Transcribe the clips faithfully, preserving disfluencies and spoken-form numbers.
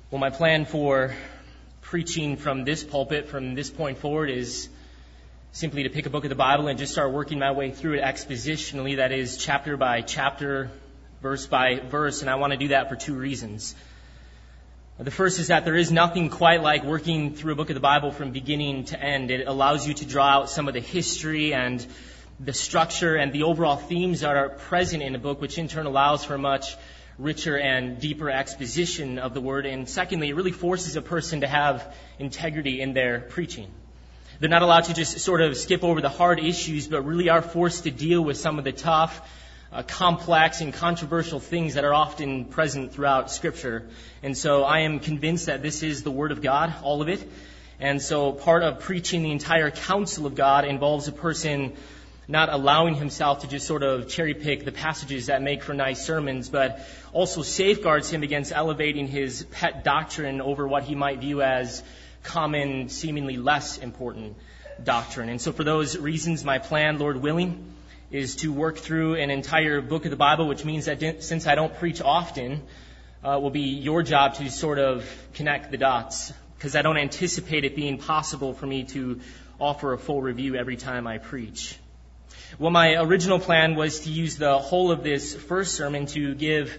Well, my plan for preaching from this pulpit, from this point forward, is simply to pick a book of the Bible and just start working my way through it expositionally, that is, chapter by chapter, verse by verse, and I want to do that for two reasons. The first is that there is nothing quite like working through a book of the Bible from beginning to end. It allows you to draw out some of the history and the structure and the overall themes that are present in a book, which in turn allows for much richer and deeper exposition of the Word. And secondly, it really forces a person to have integrity in their preaching. They're not allowed to just sort of skip over the hard issues, but really are forced to deal with some of the tough, uh, complex, and controversial things that are often present throughout Scripture. And so I am convinced that this is the Word of God, all of it. And so part of preaching the entire counsel of God involves a person not allowing himself to just sort of cherry pick the passages that make for nice sermons, but also safeguards him against elevating his pet doctrine over what he might view as common, seemingly less important doctrine. And so for those reasons, my plan, Lord willing, is to work through an entire book of the Bible, which means that since I don't preach often, uh, will be your job to sort of connect the dots, because I don't anticipate it being possible for me to offer a full review every time I preach. Well, my original plan was to use the whole of this first sermon to give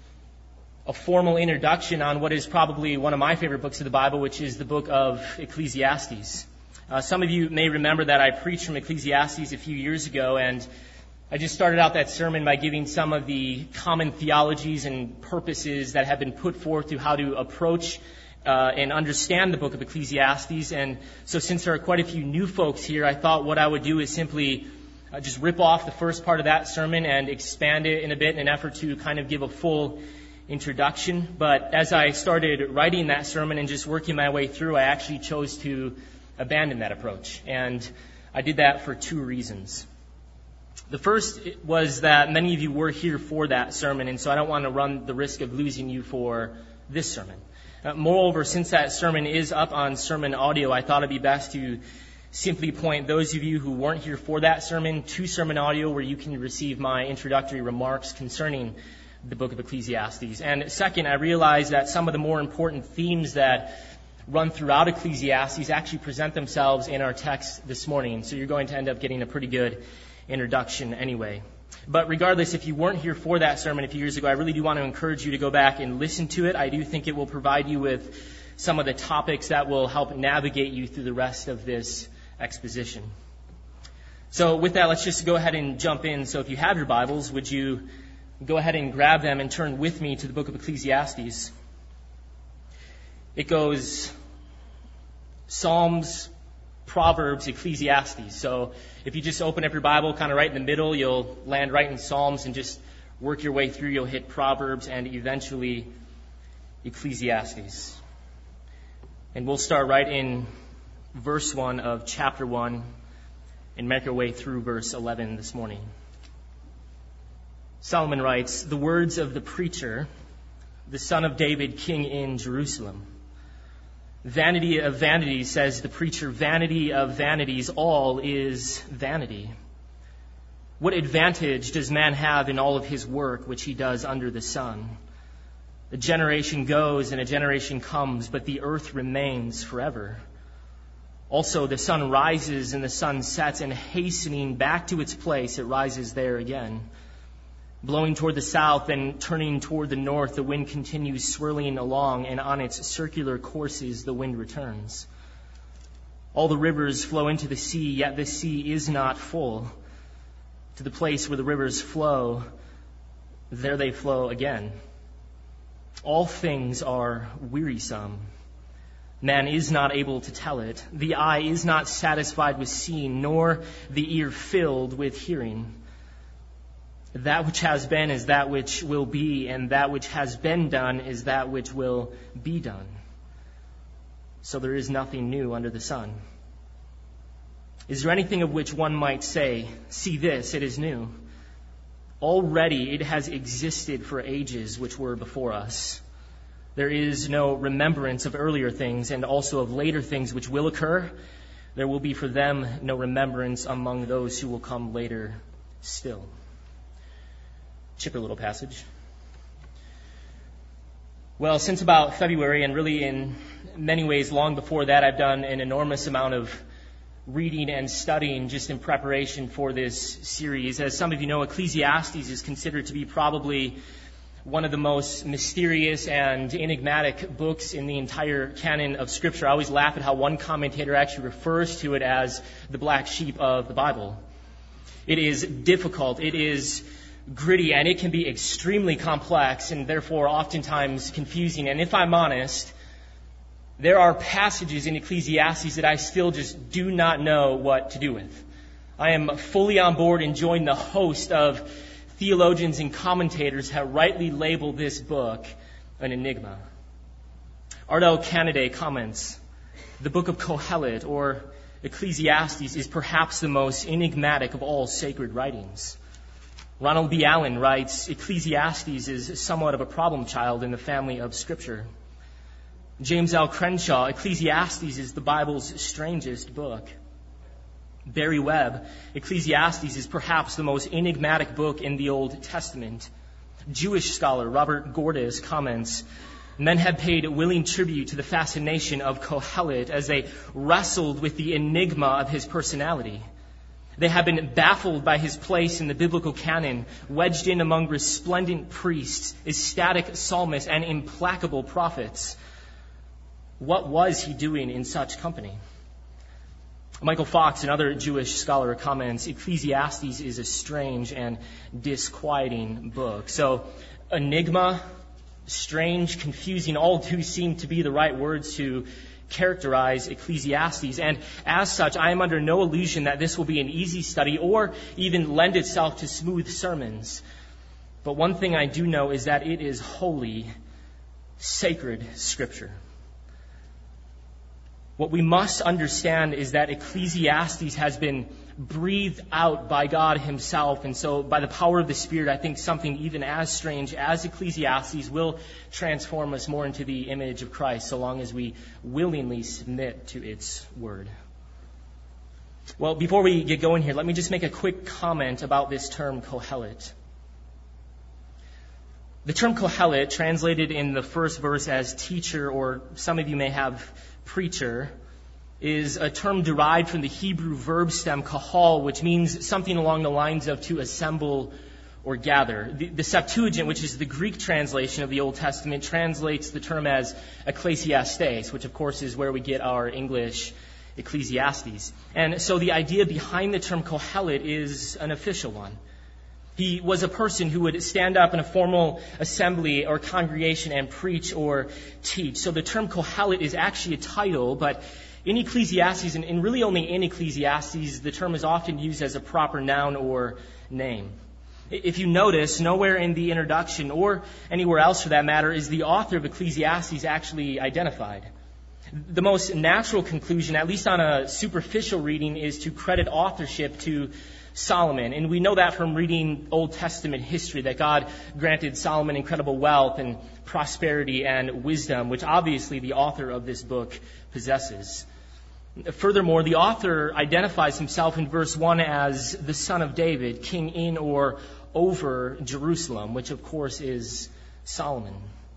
a formal introduction on what is probably one of my favorite books of the Bible, which is the book of Ecclesiastes. Uh, some of you may remember that I preached from Ecclesiastes a few years ago, and I just started out that sermon by giving some of the common theologies and purposes that have been put forth to how to approach uh, and understand the book of Ecclesiastes. And so since there are quite a few new folks here, I thought what I would do is simply Uh, just rip off the first part of that sermon and expand it in a bit in an effort to kind of give a full introduction. But as I started writing that sermon and just working my way through, I actually chose to abandon that approach. And I did that for two reasons. The first was that many of you were here for that sermon, and so I don't want to run the risk of losing you for this sermon. Uh, moreover, since that sermon is up on sermon audio, I thought it'd be best to simply point those of you who weren't here for that sermon to sermon audio, where you can receive my introductory remarks concerning the book of Ecclesiastes. And second, I realized that some of the more important themes that run throughout Ecclesiastes actually present themselves in our text this morning. So you're going to end up getting a pretty good introduction anyway. But regardless, if you weren't here for that sermon a few years ago, I really do want to encourage you to go back and listen to it. I do think it will provide you with some of the topics that will help navigate you through the rest of this exposition. So with that, let's just go ahead and jump in. So if you have your Bibles, would you go ahead and grab them and turn with me to the book of Ecclesiastes? It goes Psalms, Proverbs, Ecclesiastes. So if you just open up your Bible kind of right in the middle, you'll land right in Psalms, and just work your way through. You'll hit Proverbs and eventually Ecclesiastes. And we'll start right in verse one of chapter one and make our way through verse eleven this morning. Solomon writes, "The words of the preacher, the son of David, king in Jerusalem. Vanity of vanities, says the preacher, vanity of vanities, all is vanity. What advantage does man have in all of his work which he does under the sun? A generation goes and a generation comes, but the earth remains forever. Also, the sun rises and the sun sets, and hastening back to its place, it rises there again. Blowing toward the south and turning toward the north, the wind continues swirling along, and on its circular courses the wind returns. All the rivers flow into the sea, yet the sea is not full. To the place where the rivers flow, there they flow again. All things are wearisome. Man is not able to tell it. The eye is not satisfied with seeing, nor the ear filled with hearing. That which has been is that which will be, and that which has been done is that which will be done. So there is nothing new under the sun. Is there anything of which one might say, 'See this, it is new'? Already it has existed for ages which were before us. There is no remembrance of earlier things, and also of later things which will occur. There will be for them no remembrance among those who will come later still." Chipper little passage. Well, since about February, and really in many ways long before that, I've done an enormous amount of reading and studying just in preparation for this series. As some of you know, Ecclesiastes is considered to be probably one of the most mysterious and enigmatic books in the entire canon of Scripture. I always laugh at how one commentator actually refers to it as the black sheep of the Bible. It is difficult, it is gritty, and it can be extremely complex and therefore oftentimes confusing. And if I'm honest, there are passages in Ecclesiastes that I still just do not know what to do with. I am fully on board and join the host of theologians and commentators have rightly labeled this book an enigma. Ardel Caneday comments, the book of Kohelet, or Ecclesiastes, is perhaps the most enigmatic of all sacred writings. Ronald B. Allen writes, Ecclesiastes is somewhat of a problem child in the family of Scripture. James L. Crenshaw, Ecclesiastes is the Bible's strangest book. Barry Webb, Ecclesiastes is perhaps the most enigmatic book in the Old Testament. Jewish scholar Robert Gordis comments, men have paid willing tribute to the fascination of Kohelet as they wrestled with the enigma of his personality. They have been baffled by his place in the biblical canon, wedged in among resplendent priests, ecstatic psalmists, and implacable prophets. What was he doing in such company? Michael Fox, another Jewish scholar, comments, Ecclesiastes is a strange and disquieting book. So, enigma, strange, confusing, all do seem to be the right words to characterize Ecclesiastes. And as such, I am under no illusion that this will be an easy study or even lend itself to smooth sermons. But one thing I do know is that it is holy, sacred Scripture. What we must understand is that Ecclesiastes has been breathed out by God Himself. And so by the power of the Spirit, I think something even as strange as Ecclesiastes will transform us more into the image of Christ, so long as we willingly submit to its word. Well, before we get going here, let me just make a quick comment about this term Kohelet. The term Kohelet, translated in the first verse as teacher, or some of you may have preacher, is a term derived from the Hebrew verb stem kahal, which means something along the lines of to assemble or gather. The, the Septuagint, which is the Greek translation of the Old Testament, translates the term as ecclesiastes, which of course is where we get our English Ecclesiastes. And so the idea behind the term Kohelet is an official one. He was a person who would stand up in a formal assembly or congregation and preach or teach. So the term Kohelet is actually a title, but in Ecclesiastes, and, and really only in Ecclesiastes, the term is often used as a proper noun or name. If you notice, nowhere in the introduction, or anywhere else for that matter, is the author of Ecclesiastes actually identified. The most natural conclusion, at least on a superficial reading, is to credit authorship to Solomon. And we know that from reading Old Testament history, that God granted Solomon incredible wealth and prosperity and wisdom, which obviously the author of this book possesses. Furthermore, the author identifies himself in verse one as the son of David, king in or over Jerusalem, which of course is Solomon.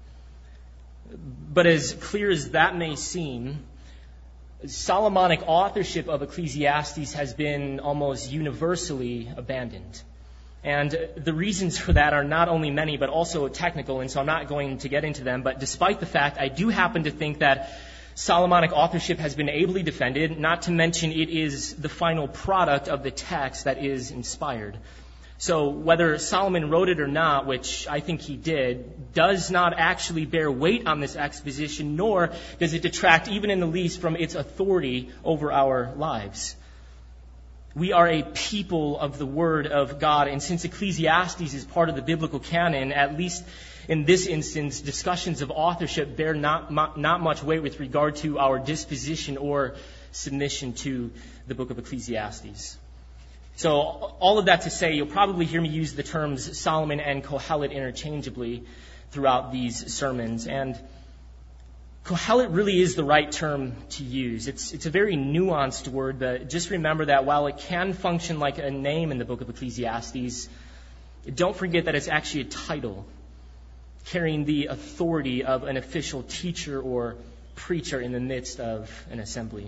But as clear as that may seem, Solomonic authorship of Ecclesiastes has been almost universally abandoned. And the reasons for that are not only many, but also technical, and so I'm not going to get into them. But despite the fact, I do happen to think that Solomonic authorship has been ably defended, not to mention it is the final product of the text that is inspired. So whether Solomon wrote it or not, which I think he did, does not actually bear weight on this exposition, nor does it detract even in the least from its authority over our lives. We are a people of the Word of God, and since Ecclesiastes is part of the biblical canon, at least in this instance, discussions of authorship bear not, not much weight with regard to our disposition or submission to the book of Ecclesiastes. So all of that to say, you'll probably hear me use the terms Solomon and Kohelet interchangeably throughout these sermons. And Kohelet really is the right term to use. It's, it's a very nuanced word, but just remember that while it can function like a name in the book of Ecclesiastes, don't forget that it's actually a title. carrying the authority of an official teacher or preacher in the midst of an assembly.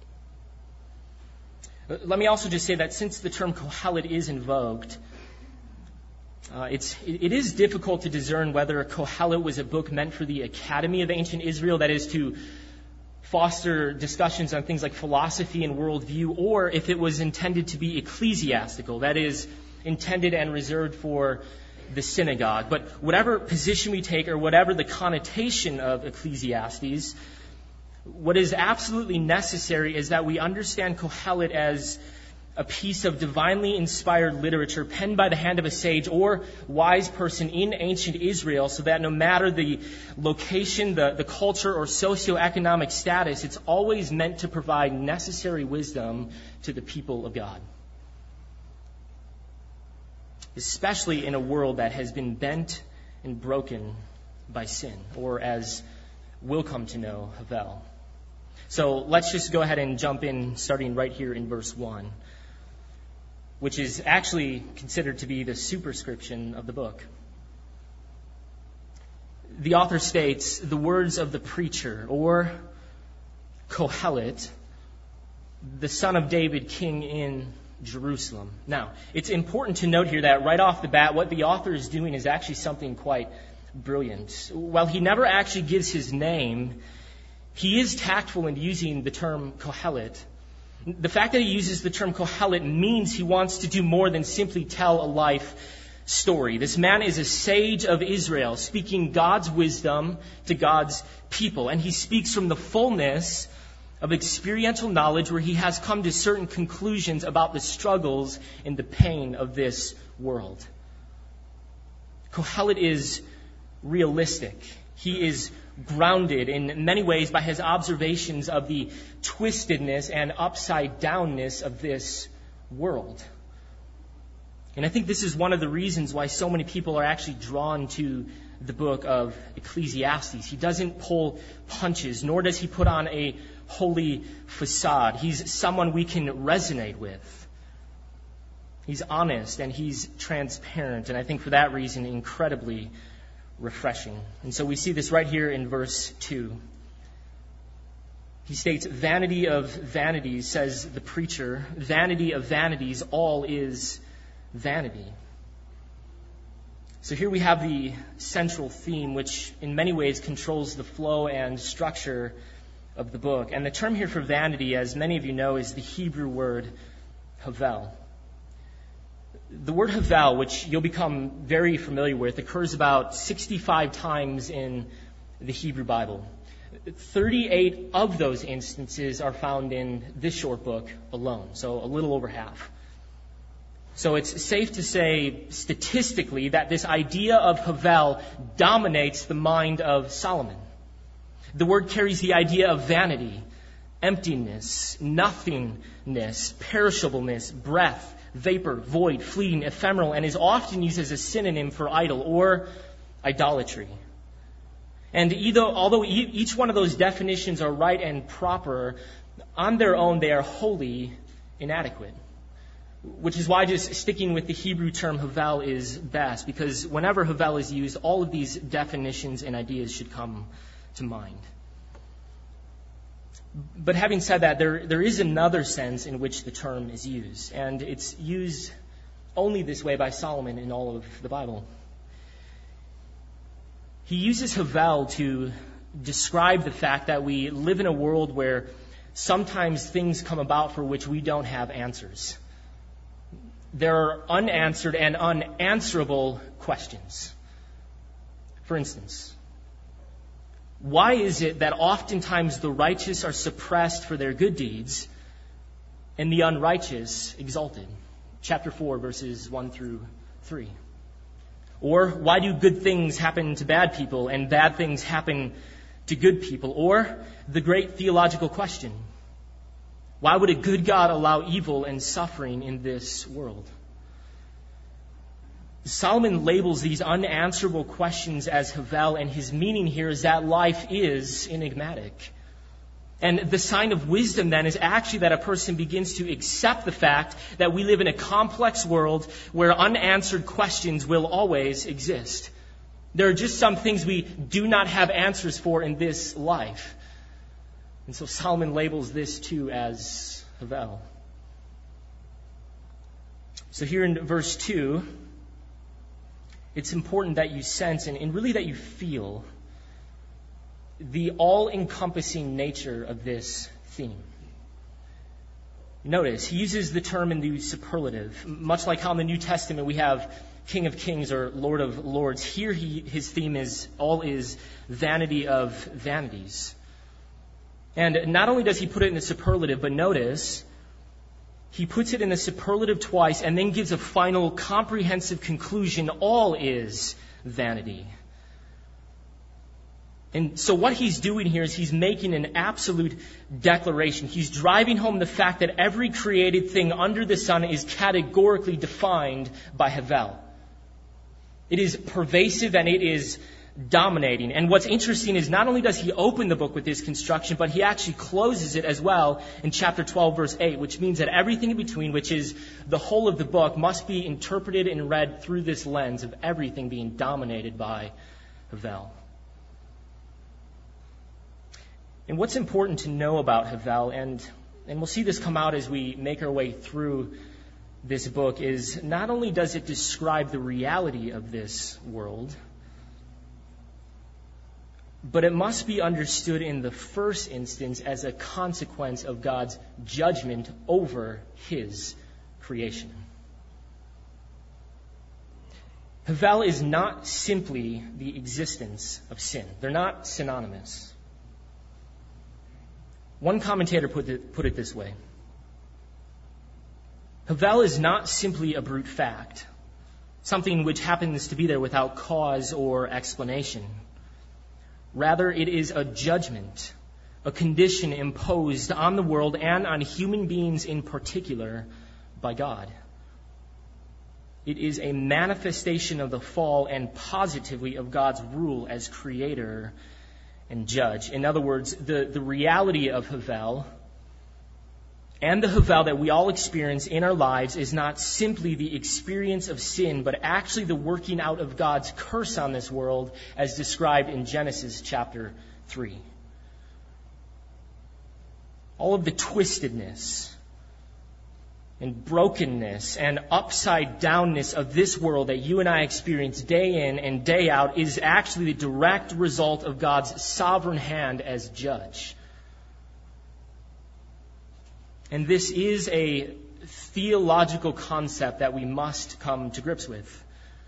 Let me also just say that since the term Kohelet is invoked, uh, it's, it is difficult to discern whether Kohelet was a book meant for the Academy of Ancient Israel, that is to foster discussions on things like philosophy and worldview, or if it was intended to be ecclesiastical, that is intended and reserved for the synagogue. But whatever position we take, or whatever the connotation of Ecclesiastes, what is absolutely necessary is that we understand Kohelet as a piece of divinely inspired literature penned by the hand of a sage or wise person in ancient Israel, so that no matter the location, the, the culture, or socioeconomic status, it's always meant to provide necessary wisdom to the people of God. Especially in a world that has been bent and broken by sin, or as we'll come to know, Havel. So let's just go ahead and jump in, starting right here in verse one, which is actually considered to be the superscription of the book. The author states, "The words of the preacher," or Kohelet, the son of David, king in Jerusalem. Now, it's important to note here that right off the bat, what the author is doing is actually something quite brilliant. While he never actually gives his name, he is tactful in using the term Kohelet. The fact that he uses the term Kohelet means he wants to do more than simply tell a life story. This man is a sage of Israel, speaking God's wisdom to God's people. And he speaks from the fullness of experiential knowledge, where he has come to certain conclusions about the struggles and the pain of this world. Kohelet is realistic. He is grounded in many ways by his observations of the twistedness and upside-downness of this world. And I think this is one of the reasons why so many people are actually drawn to the book of Ecclesiastes. He doesn't pull punches, nor does he put on a holy facade. He's someone we can resonate with. He's honest and he's transparent, and I think for that reason incredibly refreshing. And so we see this right here in verse two. He states, "Vanity of vanities," says the preacher, "vanity of vanities, all is vanity." So here we have the central theme, which in many ways controls the flow and structure of the book. And the term here for vanity, as many of you know, is the Hebrew word Havel. The word Havel, which you'll become very familiar with, occurs about sixty-five times in the Hebrew Bible. thirty-eight of those instances are found in this short book alone, so a little over half. So it's safe to say statistically that this idea of Havel dominates the mind of Solomon. The word carries the idea of vanity, emptiness, nothingness, perishableness, breath, vapor, void, fleeting, ephemeral, and is often used as a synonym for idol or idolatry. And either, although each one of those definitions are right and proper, on their own they are wholly inadequate. Which is why just sticking with the Hebrew term Havel is best, because whenever Havel is used, all of these definitions and ideas should come to mind. But having said that, there there is another sense in which the term is used, and it's used only this way by Solomon in all of the Bible. He uses Havel to describe the fact that we live in a world where sometimes things come about for which we don't have answers. There are unanswered and unanswerable questions. For instance, why is it that oftentimes the righteous are suppressed for their good deeds and the unrighteous exalted? Chapter four, verses one through three. Or why do good things happen to bad people and bad things happen to good people? Or the great theological question, why would a good God allow evil and suffering in this world? Solomon labels these unanswerable questions as Havel, and his meaning here is that life is enigmatic. And the sign of wisdom then is actually that a person begins to accept the fact that we live in a complex world where unanswered questions will always exist. There are just some things we do not have answers for in this life. And so Solomon labels this too as Havel. So here in verse two, it's important that you sense and, and really that you feel the all-encompassing nature of this theme. Notice, he uses the term in the superlative, much like how in the New Testament we have King of Kings or Lord of Lords. Here he, his theme is, all is vanity of vanities. And not only does he put it in the superlative, but notice, he puts it in the superlative twice and then gives a final comprehensive conclusion, all is vanity. And so what he's doing here is he's making an absolute declaration. He's driving home the fact that every created thing under the sun is categorically defined by Havel. It is pervasive and it is dominating. And what's interesting is not only does he open the book with this construction, but he actually closes it as well in chapter twelve, verse eight, which means that everything in between, which is the whole of the book, must be interpreted and read through this lens of everything being dominated by Havel. And what's important to know about Havel, and, and we'll see this come out as we make our way through this book, is not only does it describe the reality of this world, but it must be understood in the first instance as a consequence of God's judgment over his creation. Havel is not simply the existence of sin. They're not synonymous. One commentator put it, put it this way. Havel is not simply a brute fact, something which happens to be there without cause or explanation. Rather, it is a judgment, a condition imposed on the world and on human beings in particular by God. It is a manifestation of the fall and positively of God's rule as creator and judge. In other words, the, the reality of Havel and the Havel that we all experience in our lives is not simply the experience of sin, but actually the working out of God's curse on this world as described in Genesis chapter three. All of the twistedness and brokenness and upside downness of this world that you and I experience day in and day out is actually the direct result of God's sovereign hand as judge. And this is a theological concept that we must come to grips with.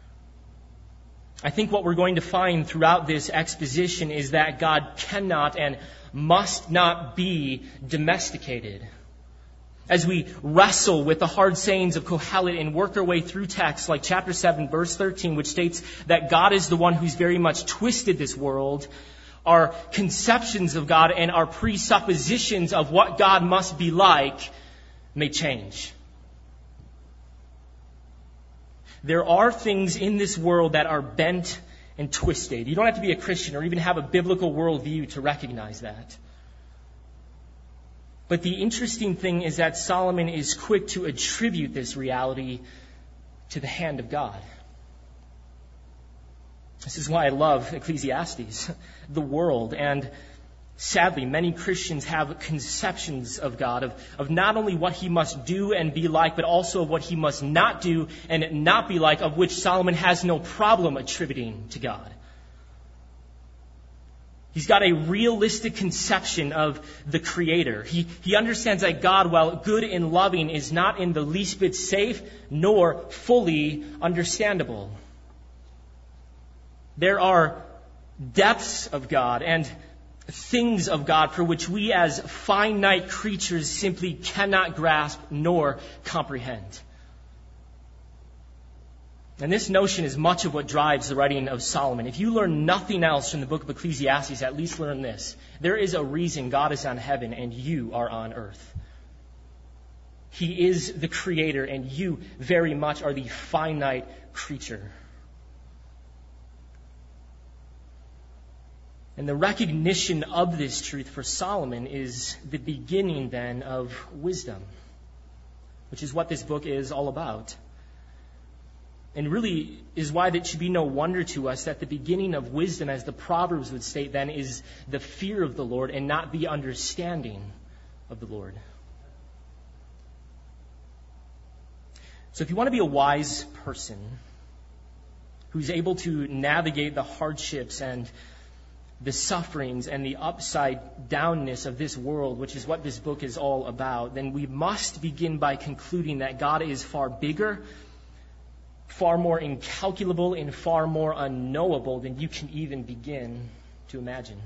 I think what we're going to find throughout this exposition is that God cannot and must not be domesticated. As we wrestle with the hard sayings of Kohelet and work our way through texts like chapter seven, verse thirteen, which states that God is the one who's very much twisted this world, our conceptions of God and our presuppositions of what God must be like may change. There are things in this world that are bent and twisted. You don't have to be a Christian or even have a biblical worldview to recognize that. But the interesting thing is that Solomon is quick to attribute this reality to the hand of God. This is why I love Ecclesiastes, the world. And sadly, many Christians have conceptions of God, of, of not only what he must do and be like, but also of what he must not do and not be like, of which Solomon has no problem attributing to God. He's got a realistic conception of the Creator. He, he understands that God, while good and loving, is not in the least bit safe nor fully understandable. There are depths of God and things of God for which we as finite creatures simply cannot grasp nor comprehend. And this notion is much of what drives the writing of Solomon. If you learn nothing else from the book of Ecclesiastes, at least learn this. There is a reason God is on heaven and you are on earth. He is the Creator and you very much are the finite creature. And the recognition of this truth for Solomon is the beginning then of wisdom, which is what this book is all about. And really is why it should be no wonder to us that the beginning of wisdom, as the Proverbs would state then, is the fear of the Lord and not the understanding of the Lord. So if you want to be a wise person who's able to navigate the hardships and the sufferings and the upside downness of this world, which is what this book is all about, then we must begin by concluding that God is far bigger, far more incalculable, and far more unknowable than you can even begin to imagine.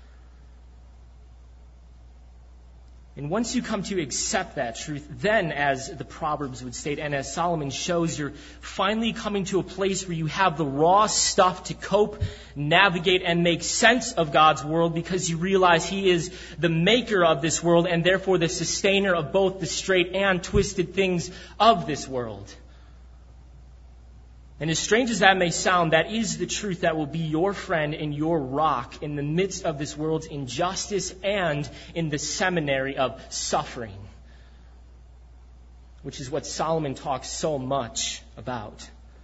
And once you come to accept that truth, then, as the Proverbs would state, and as Solomon shows, you're finally coming to a place where you have the raw stuff to cope, navigate, and make sense of God's world, because you realize He is the maker of this world and therefore the sustainer of both the straight and twisted things of this world. And as strange as that may sound, that is the truth that will be your friend and your rock in the midst of this world's injustice and in the seminary of suffering, which is what Solomon talks so much about.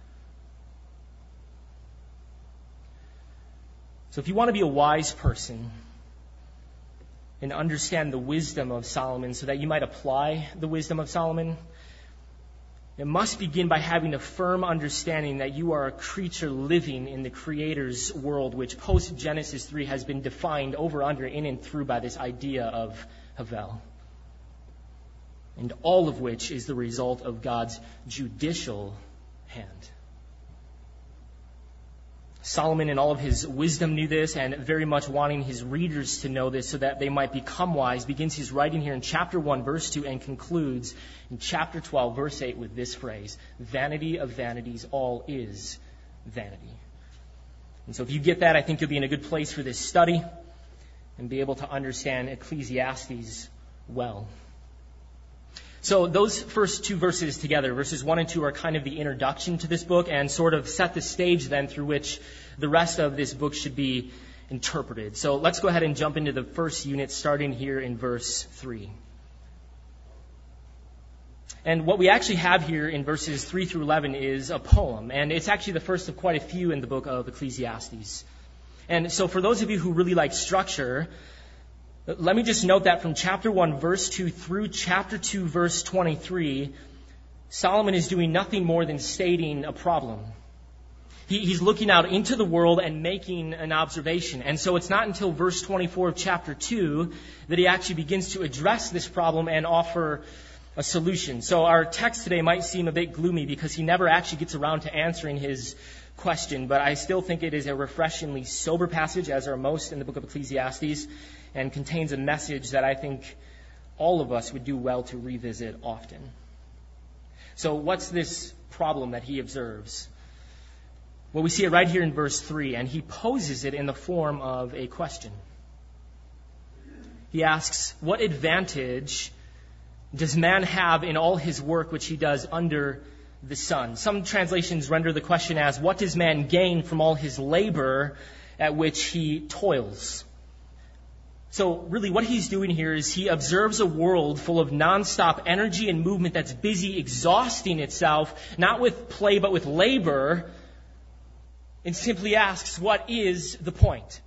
So if you want to be a wise person and understand the wisdom of Solomon so that you might apply the wisdom of Solomon, it must begin by having a firm understanding that you are a creature living in the Creator's world, which post-Genesis three has been defined over, under, in, and through by this idea of Havel. And all of which is the result of God's judicial hand. Solomon, in all of his wisdom, knew this, and very much wanting his readers to know this so that they might become wise, begins his writing here in chapter one, verse two, and concludes in chapter twelve, verse eight, with this phrase: vanity of vanities, all is vanity. And so if you get that, I think you'll be in a good place for this study and be able to understand Ecclesiastes well. So those first two verses together, verses one and two, are kind of the introduction to this book and sort of set the stage then through which the rest of this book should be interpreted. So let's go ahead and jump into the first unit, starting here in verse three. And what we actually have here in verses three through eleven is a poem, and it's actually the first of quite a few in the book of Ecclesiastes. And so for those of you who really like structure, let me just note that from chapter one, verse two, through chapter two, verse twenty-three, Solomon is doing nothing more than stating a problem. He, he's looking out into the world and making an observation. And so it's not until verse twenty-four of chapter two that he actually begins to address this problem and offer a solution. So our text today might seem a bit gloomy because he never actually gets around to answering his question, but I still think it is a refreshingly sober passage, as are most in the book of Ecclesiastes, and contains a message that I think all of us would do well to revisit often. So what's this problem that he observes? Well, we see it right here in verse three, and he poses it in the form of a question. He asks, what advantage does man have in all his work which he does under the sun? Some translations render the question as, what does man gain from all his labor at which he toils? So really what he's doing here is he observes a world full of nonstop energy and movement that's busy exhausting itself, not with play but with labor, and simply asks, what is the point?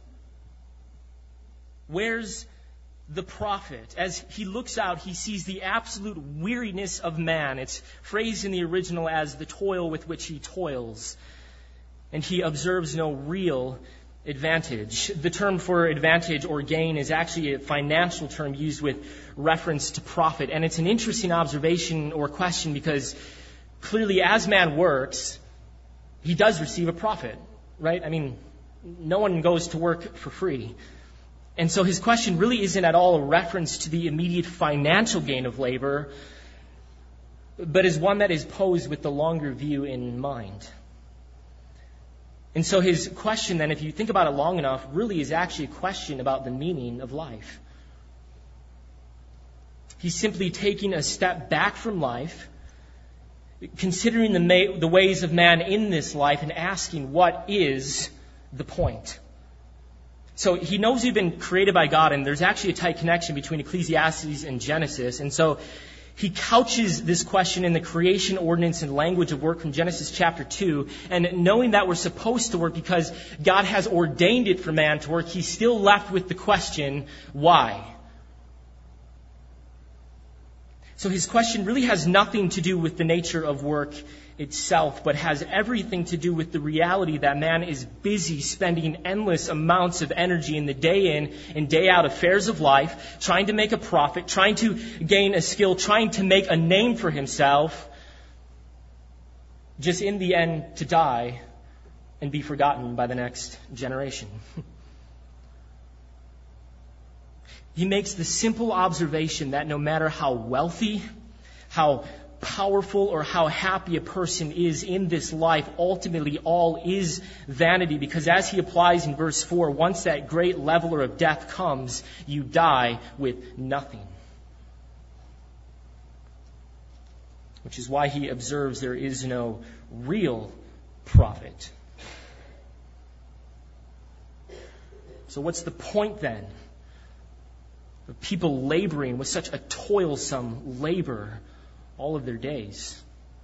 Where's the profit? As he looks out, he sees the absolute weariness of man. It's phrased in the original as the toil with which he toils. And he observes no real advantage. The term for advantage or gain is actually a financial term used with reference to profit. And it's an interesting observation or question because clearly as man works, he does receive a profit, right? I mean, no one goes to work for free. And so his question really isn't at all a reference to the immediate financial gain of labor, but is one that is posed with the longer view in mind. And so his question then, if you think about it long enough, really is actually a question about the meaning of life. He's simply taking a step back from life, considering the, ma- the ways of man in this life and asking, what is the point? So he knows we've been created by God, and there's actually a tight connection between Ecclesiastes and Genesis. And so He couches this question in the creation ordinance and language of work from Genesis chapter two. And knowing that we're supposed to work because God has ordained it for man to work, he's still left with the question, why? So his question really has nothing to do with the nature of work itself, but has everything to do with the reality that man is busy spending endless amounts of energy in the day in and day out affairs of life, trying to make a profit, trying to gain a skill, trying to make a name for himself, just in the end to die and be forgotten by the next generation. He makes the simple observation that no matter how wealthy, how powerful, or how happy a person is in this life, ultimately all is vanity, because as he applies in verse four, once that great leveler of death comes, you die with nothing. Which is why he observes there is no real profit. So what's the point then of people laboring with such a toilsome labor all of their days?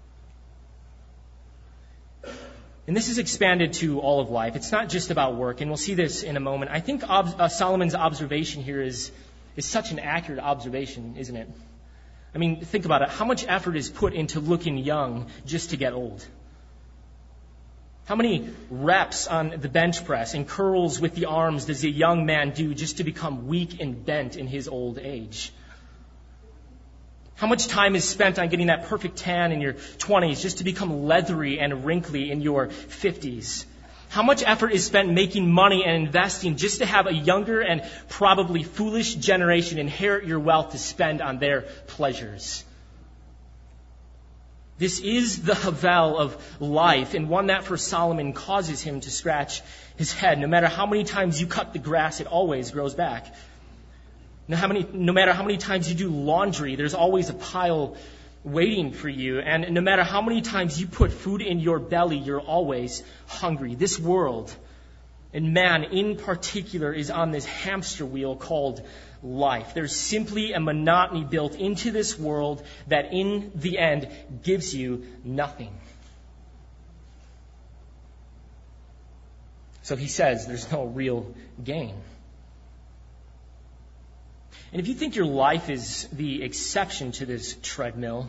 And this is expanded to all of life. It's not just about work, and we'll see this in a moment. I think ob- uh, Solomon's observation here is, is such an accurate observation, isn't it? I mean, think about it. How much effort is put into looking young just to get old? How many reps on the bench press and curls with the arms does a young man do just to become weak and bent in his old age? How much time is spent on getting that perfect tan in your twenties just to become leathery and wrinkly in your fifties? How much effort is spent making money and investing just to have a younger and probably foolish generation inherit your wealth to spend on their pleasures? This is the havel of life, and one that for Solomon causes him to scratch his head. No matter how many times you cut the grass, it always grows back. No, how many, no matter how many times you do laundry, there's always a pile waiting for you. And no matter how many times you put food in your belly, you're always hungry. This world, and man in particular, is on this hamster wheel called life. There's simply a monotony built into this world that in the end gives you nothing. So he says there's no real gain. And if you think your life is the exception to this treadmill,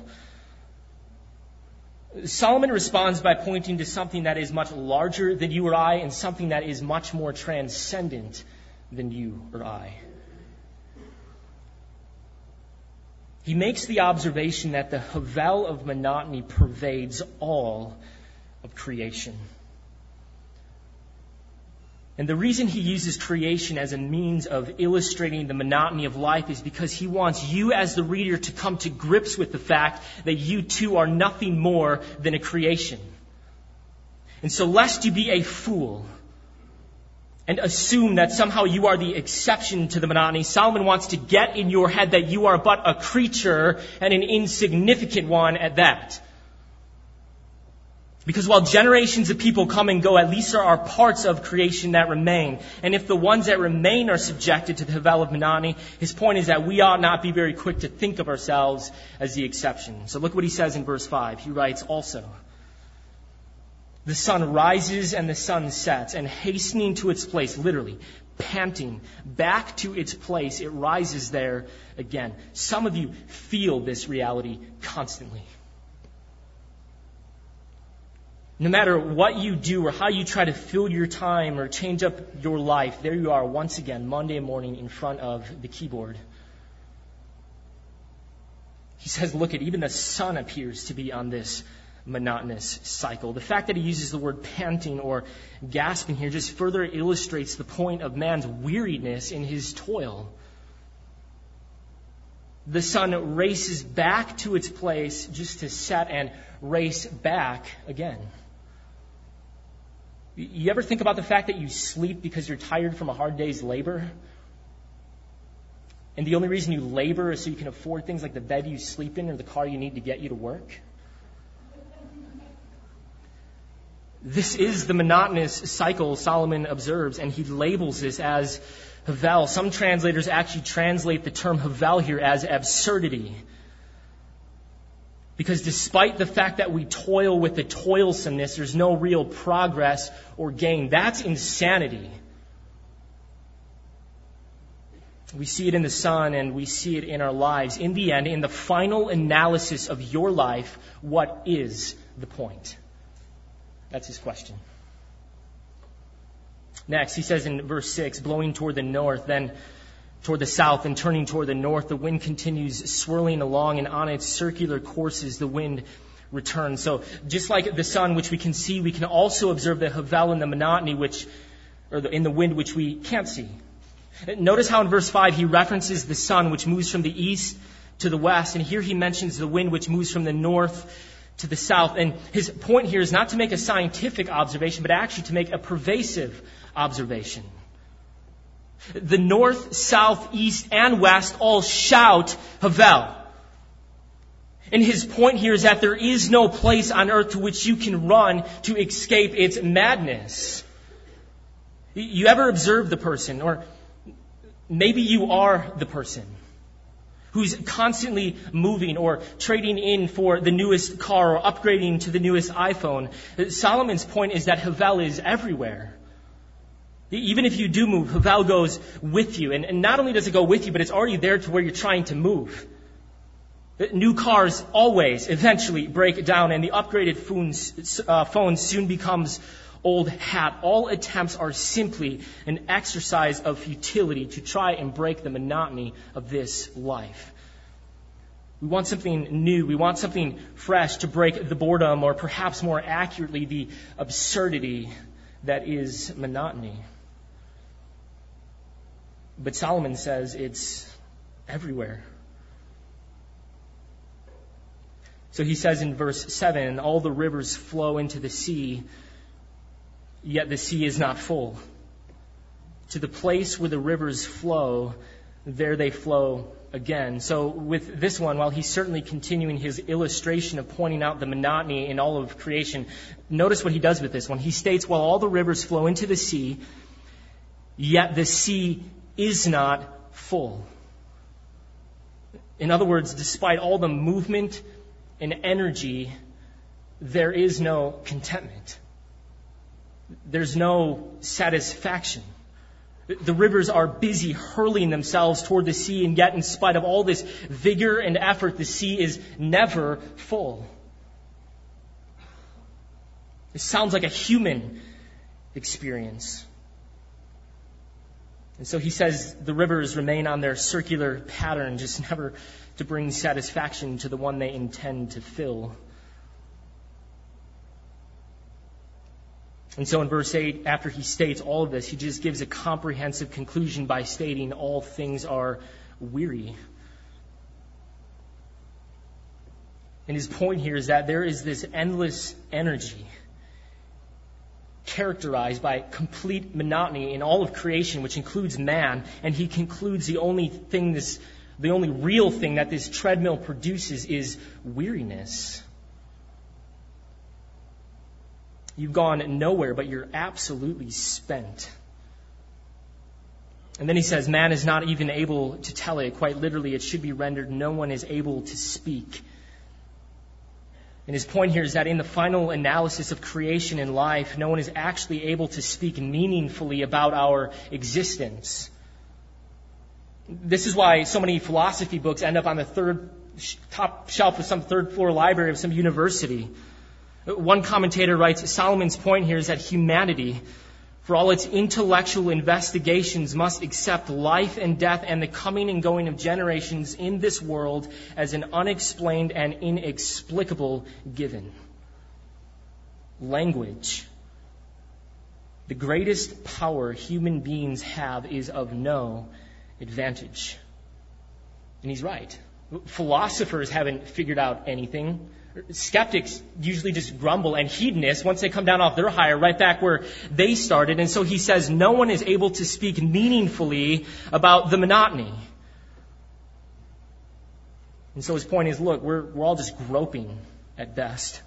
Solomon responds by pointing to something that is much larger than you or I and something that is much more transcendent than you or I. He makes the observation that the havel of monotony pervades all of creation. And the reason he uses creation as a means of illustrating the monotony of life is because he wants you as the reader to come to grips with the fact that you too are nothing more than a creation. And so lest you be a fool and assume that somehow you are the exception to the monotony, Solomon wants to get in your head that you are but a creature and an insignificant one at that. Because while generations of people come and go, at least there are parts of creation that remain. And if the ones that remain are subjected to the havel of monotony, his point is that we ought not be very quick to think of ourselves as the exception. So look what he says in verse five. He writes, also, the sun rises and the sun sets, and hastening to its place, literally, panting back to its place, it rises there again. Some of you feel this reality constantly. No matter what you do or how you try to fill your time or change up your life, there you are once again, Monday morning in front of the keyboard. He says, look, at even the sun appears to be on this monotonous cycle. The fact that he uses the word panting or gasping here just further illustrates the point of man's weariness in his toil. The sun races back to its place just to set and race back again. You ever think about the fact that you sleep because you're tired from a hard day's labor? And the only reason you labor is so you can afford things like the bed you sleep in or the car you need to get you to work? This is the monotonous cycle Solomon observes, and he labels this as havel. Some translators actually translate the term havel here as absurdity. Because despite the fact that we toil with the toilsomeness, there's no real progress or gain. That's insanity. We see it in the sun and we see it in our lives. In the end, in the final analysis of your life, what is the point? That's his question. Next, he says in verse six, blowing toward the north, then toward the south, and turning toward the north, the wind continues swirling along, and on its circular courses the wind returns. So just like the sun, which we can see, we can also observe the havel and the monotony, which, or the, in the wind, which we can't see. Notice how in verse five he references the sun, which moves from the east to the west, and here he mentions the wind, which moves from the north to the south. And his point here is not to make a scientific observation, but actually to make a pervasive observation. The north, south, east, and west all shout havel. And his point here is that there is no place on earth to which you can run to escape its madness. You ever observe the person, or maybe you are the person, who's constantly moving or trading in for the newest car or upgrading to the newest iPhone? Solomon's point is that havel is everywhere. Even if you do move, havel goes with you. And, and not only does it go with you, but it's already there to where you're trying to move. New cars always eventually break down, and the upgraded phones, uh, phone soon becomes old hat. All attempts are simply an exercise of futility to try and break the monotony of this life. We want something new. We want something fresh to break the boredom, or perhaps more accurately, the absurdity that is monotony. But Solomon says it's everywhere. So he says in verse seven, all the rivers flow into the sea, yet the sea is not full. To the place where the rivers flow, there they flow again. So with this one, while he's certainly continuing his illustration of pointing out the monotony in all of creation, notice what he does with this one. He states, while all the rivers flow into the sea, yet the sea is not full. In other words, despite all the movement and energy, there is no contentment. There's no satisfaction. The rivers are busy hurling themselves toward the sea, and yet in spite of all this vigor and effort, the sea is never full. It sounds like a human experience. And so he says the rivers remain on their circular pattern, just never to bring satisfaction to the one they intend to fill. And so in verse eight, after he states all of this, he just gives a comprehensive conclusion by stating all things are weary. And his point here is that there is this endless energy characterized by complete monotony in all of creation, which includes man. And he concludes the only thing this, the only real thing that this treadmill produces is weariness. You've gone nowhere, but you're absolutely spent. And then he says, man is not even able to tell it. Quite literally, it should be rendered, no one is able to speak. And his point here is that in the final analysis of creation and life, no one is actually able to speak meaningfully about our existence. This is why so many philosophy books end up on the third top shelf of some third floor library of some university. One commentator writes, Solomon's point here is that humanity, for all its intellectual investigations, must accept life and death and the coming and going of generations in this world as an unexplained and inexplicable given. Language. The greatest power human beings have is of no advantage. And he's right. Philosophers haven't figured out anything. Skeptics usually just grumble, and hedonists, once they come down off their high, are right back where they started. And so he says no one is able to speak meaningfully about the monotony. And so his point is, look, we're, we're all just groping at best.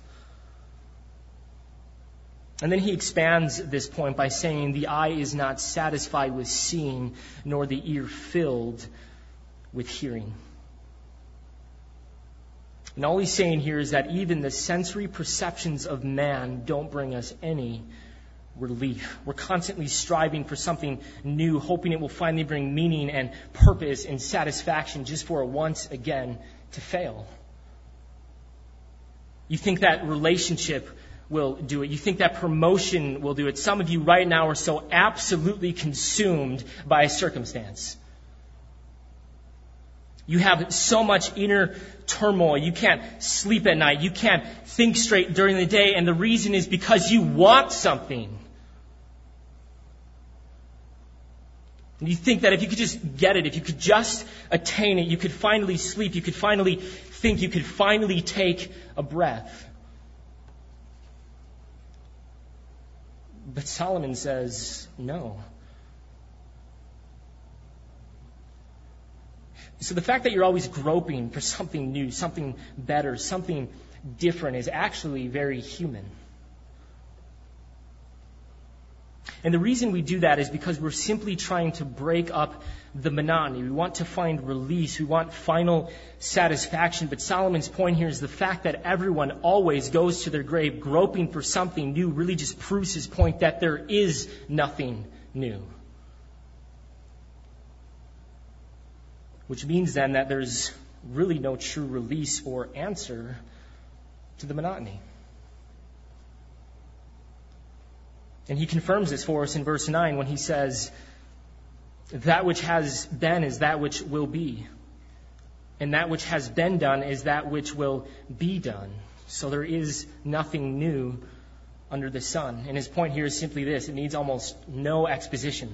And then he expands this point by saying the eye is not satisfied with seeing, nor the ear filled with hearing. And all he's saying here is that even the sensory perceptions of man don't bring us any relief. We're constantly striving for something new, hoping it will finally bring meaning and purpose and satisfaction, just for it once again to fail. You think that relationship will do it. You think that promotion will do it. Some of you right now are so absolutely consumed by a circumstance. You have so much inner turmoil. You can't sleep at night. You can't think straight during the day. And the reason is because you want something. And you think that if you could just get it, if you could just attain it, you could finally sleep, you could finally think, you could finally take a breath. But Solomon says, no. So the fact that you're always groping for something new, something better, something different is actually very human. And the reason we do that is because we're simply trying to break up the monotony. We want to find release. We want final satisfaction. But Solomon's point here is the fact that everyone always goes to their grave groping for something new really just proves his point that there is nothing new. Which means then that there's really no true release or answer to the monotony. And he confirms this for us in verse nine when he says, that which has been is that which will be. And that which has been done is that which will be done. So there is nothing new under the sun. And his point here is simply this. It needs almost no exposition.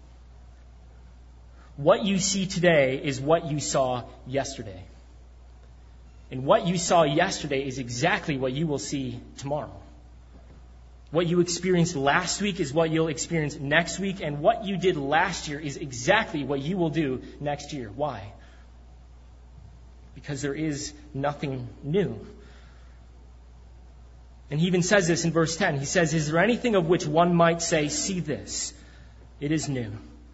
What you see today is what you saw yesterday. And what you saw yesterday is exactly what you will see tomorrow. What you experienced last week is what you'll experience next week. And what you did last year is exactly what you will do next year. Why? Because there is nothing new. And he even says this in verse ten. He says, is there anything of which one might say, see this? It is new.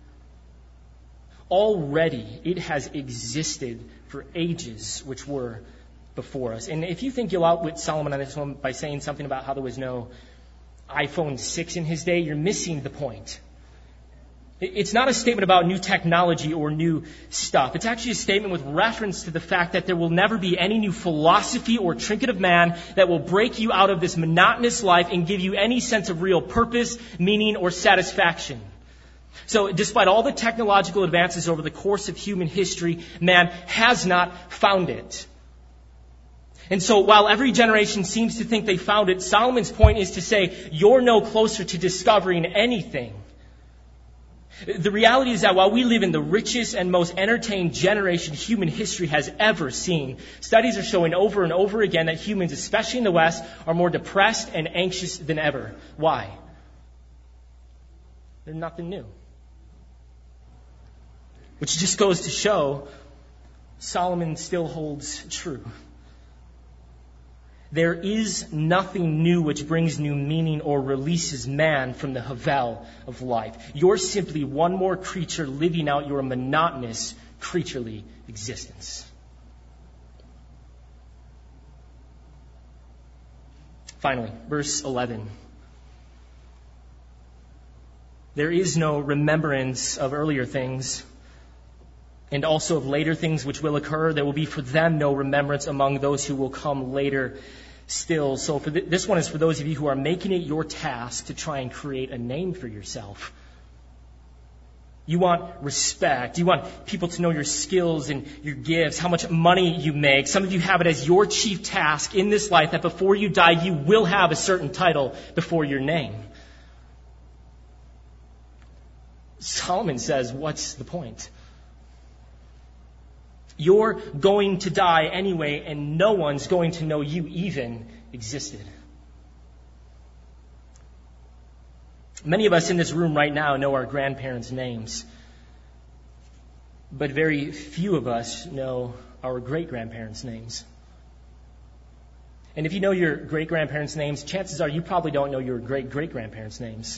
Already it has existed for ages which were before us. And if you think you'll outwit Solomon on this one by saying something about how there was no iPhone six in his day, you're missing the point. It's not a statement about new technology or new stuff. It's actually a statement with reference to the fact that there will never be any new philosophy or trinket of man that will break you out of this monotonous life and give you any sense of real purpose, meaning, or satisfaction. So despite all the technological advances over the course of human history, man has not found it. And so while every generation seems to think they found it, Solomon's point is to say, you're no closer to discovering anything. The reality is that while we live in the richest and most entertained generation human history has ever seen, studies are showing over and over again that humans, especially in the West, are more depressed and anxious than ever. Why? There's nothing new. Which just goes to show Solomon still holds true. There is nothing new which brings new meaning or releases man from the havel of life. You're simply one more creature living out your monotonous, creaturely existence. Finally, verse eleven. There is no remembrance of earlier things, and also of later things which will occur. There will be for them no remembrance among those who will come later still. So for th- this one is for those of you who are making it your task to try and create a name for yourself. You want respect. You want people to know your skills and your gifts, how much money you make. Some of you have it as your chief task in this life that before you die, you will have a certain title before your name. Solomon says, what's the point? You're going to die anyway, and no one's going to know you even existed. Many of us in this room right now know our grandparents' names, but very few of us know our great-grandparents' names. And if you know your great-grandparents' names, chances are you probably don't know your great-great-grandparents' names.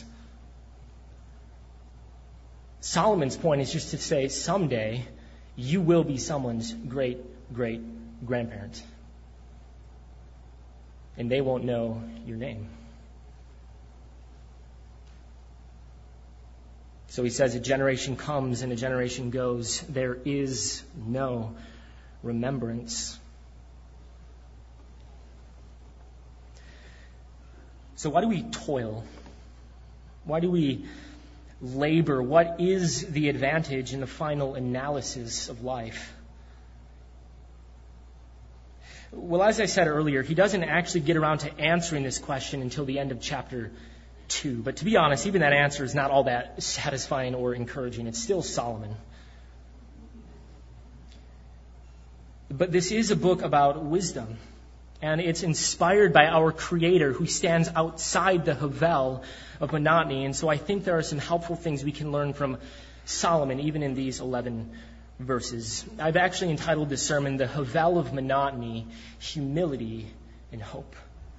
Solomon's point is just to say, someday, you will be someone's great-great-grandparent. and they won't know your name. So he says, a generation comes and a generation goes. There is no remembrance. So why do we toil? Why do we labor? What is the advantage in the final analysis of life? Well, as I said earlier, he doesn't actually get around to answering this question until the end of chapter two. But to be honest, even that answer is not all that satisfying or encouraging. It's still Solomon. But this is a book about wisdom. And it's inspired by our Creator who stands outside the havel of monotony. And so I think there are some helpful things we can learn from Solomon, even in these eleven verses. I've actually entitled this sermon, The Havel of Monotony, Humility and Hope.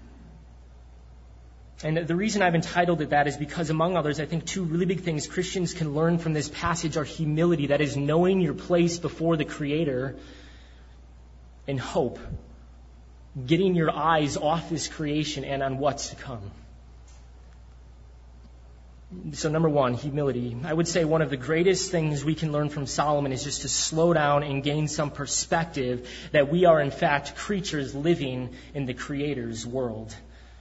And the reason I've entitled it that is because, among others, I think two really big things Christians can learn from this passage are humility, that is, knowing your place before the Creator, and hope, getting your eyes off this creation and on what's to come. So number one, humility. I would say one of the greatest things we can learn from Solomon is just to slow down and gain some perspective that we are in fact creatures living in the Creator's world.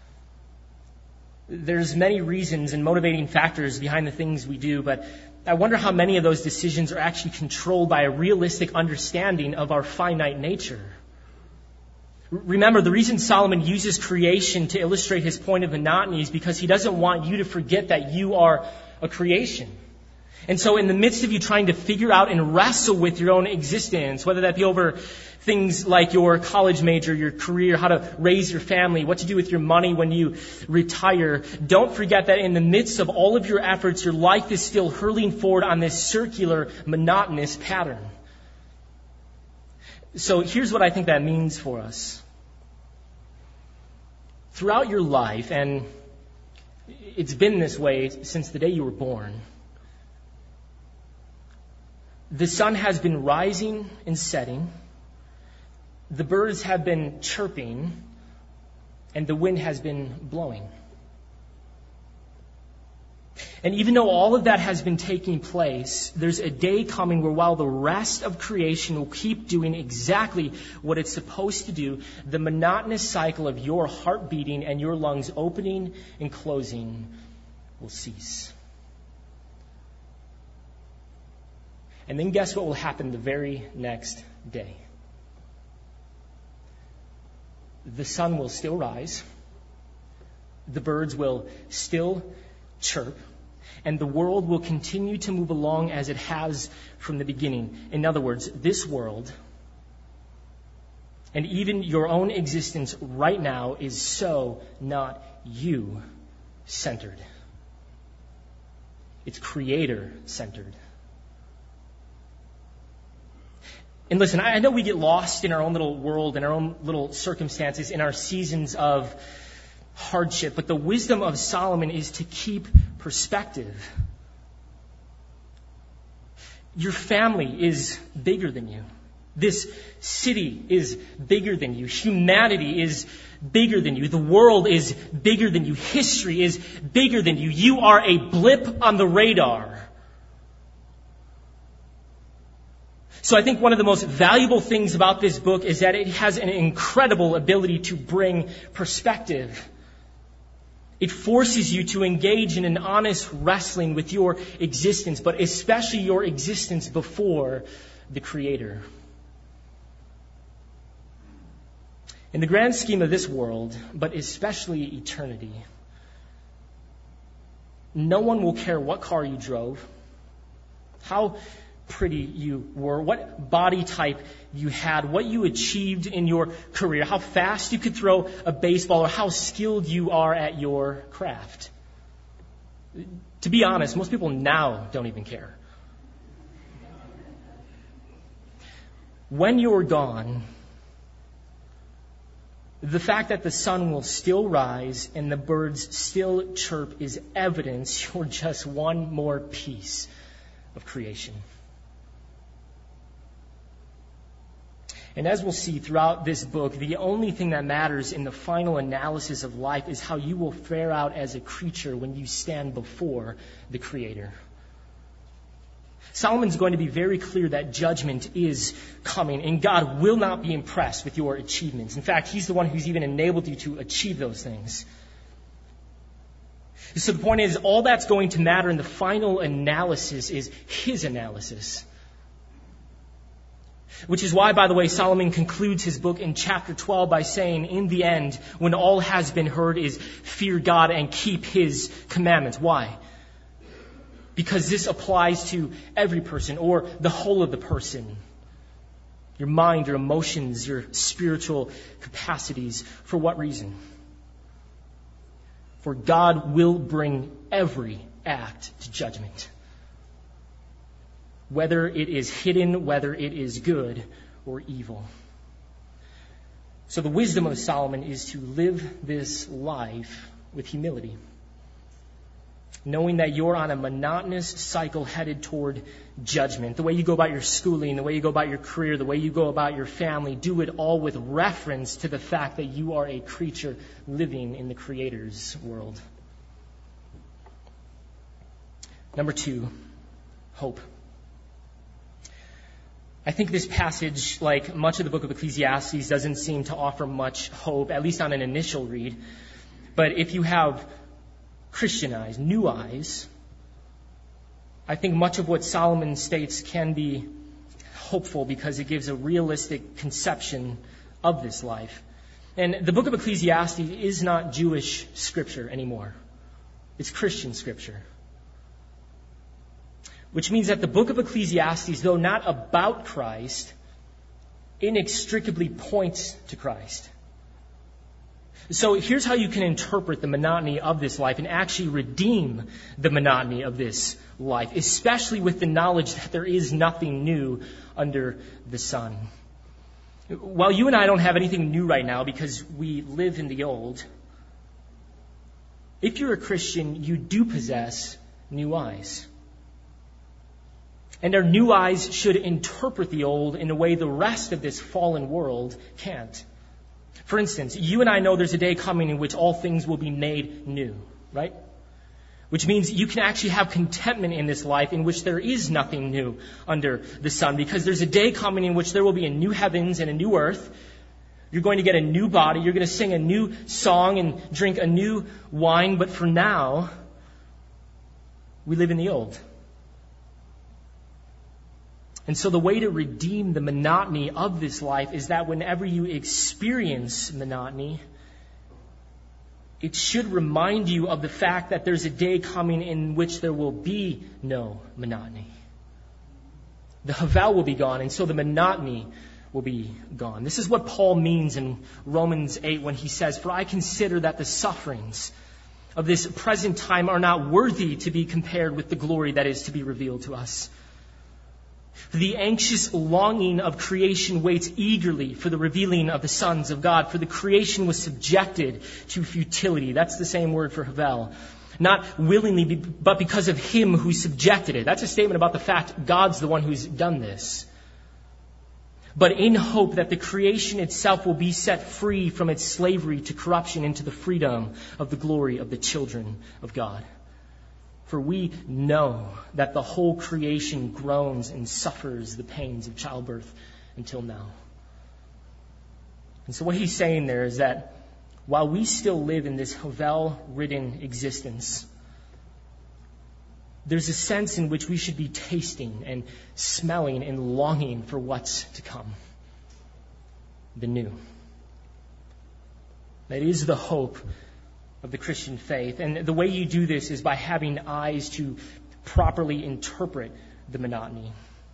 There's many reasons and motivating factors behind the things we do, but I wonder how many of those decisions are actually controlled by a realistic understanding of our finite nature. Remember, the reason Solomon uses creation to illustrate his point of monotony is because he doesn't want you to forget that you are a creation. And so in the midst of you trying to figure out and wrestle with your own existence, whether that be over things like your college major, your career, how to raise your family, what to do with your money when you retire, don't forget that in the midst of all of your efforts, your life is still hurling forward on this circular, monotonous pattern. So here's what I think that means for us. Throughout your life, and it's been this way since the day you were born, the sun has been rising and setting, the birds have been chirping, and the wind has been blowing. And even though all of that has been taking place, there's a day coming where while the rest of creation will keep doing exactly what it's supposed to do, the monotonous cycle of your heart beating and your lungs opening and closing will cease. And then guess what will happen the very next day? The sun will still rise, the birds will still chirp, and the world will continue to move along as it has from the beginning. In other words, this world, and even your own existence right now, is so not you-centered. It's Creator-centered. And listen, I know we get lost in our own little world, in our own little circumstances, in our seasons of hardship, but the wisdom of Solomon is to keep perspective. Your family is bigger than you. This city is bigger than you. Humanity is bigger than you. The world is bigger than you. History is bigger than you. You are a blip on the radar. So I think one of the most valuable things about this book is that it has an incredible ability to bring perspective. It forces you to engage in an honest wrestling with your existence, but especially your existence before the Creator. In the grand scheme of this world, but especially eternity, no one will care what car you drove, how pretty you were, what body type you had, what you achieved in your career, how fast you could throw a baseball, or how skilled you are at your craft. To be honest, most people now don't even care. When you're gone, the fact that the sun will still rise and the birds still chirp is evidence you're just one more piece of creation. And as we'll see throughout this book, the only thing that matters in the final analysis of life is how you will fare out as a creature when you stand before the Creator. Solomon's going to be very clear that judgment is coming, and God will not be impressed with your achievements. In fact, He's the one who's even enabled you to achieve those things. So the point is, all that's going to matter in the final analysis is His analysis. Which is why, by the way, Solomon concludes his book in chapter twelve by saying, in the end, when all has been heard, is fear God and keep His commandments. Why? Because this applies to every person, or the whole of the person. Your mind, your emotions, your spiritual capacities. For what reason? For God will bring every act to judgment. Whether it is hidden, whether it is good or evil. So the wisdom of Solomon is to live this life with humility, knowing that you're on a monotonous cycle headed toward judgment. The way you go about your schooling, the way you go about your career, the way you go about your family, do it all with reference to the fact that you are a creature living in the Creator's world. Number two, hope. I think this passage, like much of the book of Ecclesiastes, doesn't seem to offer much hope, at least on an initial read. But if you have Christian eyes, new eyes, I think much of what Solomon states can be hopeful because it gives a realistic conception of this life. And the book of Ecclesiastes is not Jewish scripture anymore. It's Christian scripture. Which means that the book of Ecclesiastes, though not about Christ, inextricably points to Christ. So here's how you can interpret the monotony of this life and actually redeem the monotony of this life, especially with the knowledge that there is nothing new under the sun. While you and I don't have anything new right now because we live in the old, if you're a Christian, you do possess new eyes. And our new eyes should interpret the old in a way the rest of this fallen world can't. For instance, you and I know there's a day coming in which all things will be made new, right? Which means you can actually have contentment in this life in which there is nothing new under the sun, because there's a day coming in which there will be a new heavens and a new earth. You're going to get a new body. You're going to sing a new song and drink a new wine. But for now, we live in the old. And so the way to redeem the monotony of this life is that whenever you experience monotony, it should remind you of the fact that there's a day coming in which there will be no monotony. The Havel will be gone, and so the monotony will be gone. This is what Paul means in Romans eight when he says, "For I consider that the sufferings of this present time are not worthy to be compared with the glory that is to be revealed to us. The anxious longing of creation waits eagerly for the revealing of the sons of God. For the creation was subjected to futility." That's the same word for Havel. "Not willingly, but because of Him who subjected it." That's a statement about the fact God's the one who's done this. "But in hope that the creation itself will be set free from its slavery to corruption into the freedom of the glory of the children of God. For we know that the whole creation groans and suffers the pains of childbirth until now." And so what he's saying there is that while we still live in this Havel-ridden existence, there's a sense in which we should be tasting and smelling and longing for what's to come. The new. That is the hope of the Christian faith. And the way you do this is by having eyes to properly interpret the monotony.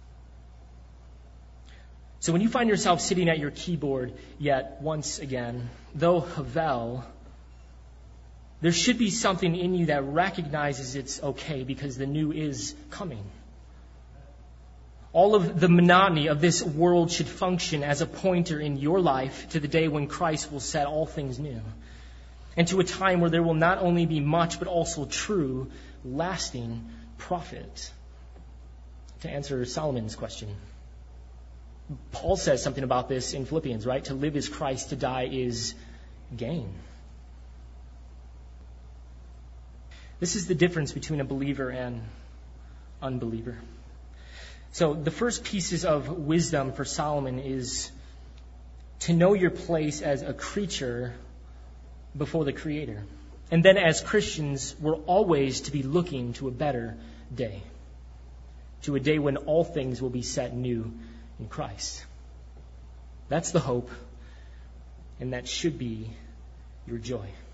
So when you find yourself sitting at your keyboard yet once again, though Havel, there should be something in you that recognizes it's okay because the new is coming. All of the monotony of this world should function as a pointer in your life to the day when Christ will set all things new. And to a time where there will not only be much, but also true, lasting profit. To answer Solomon's question. Paul says something about this in Philippians, right? To live is Christ, to die is gain. This is the difference between a believer and unbeliever. So the first pieces of wisdom for Solomon is to know your place as a creature before the Creator. And then as Christians, we're always to be looking to a better day, to a day when all things will be set new in Christ. That's the hope, and that should be your joy.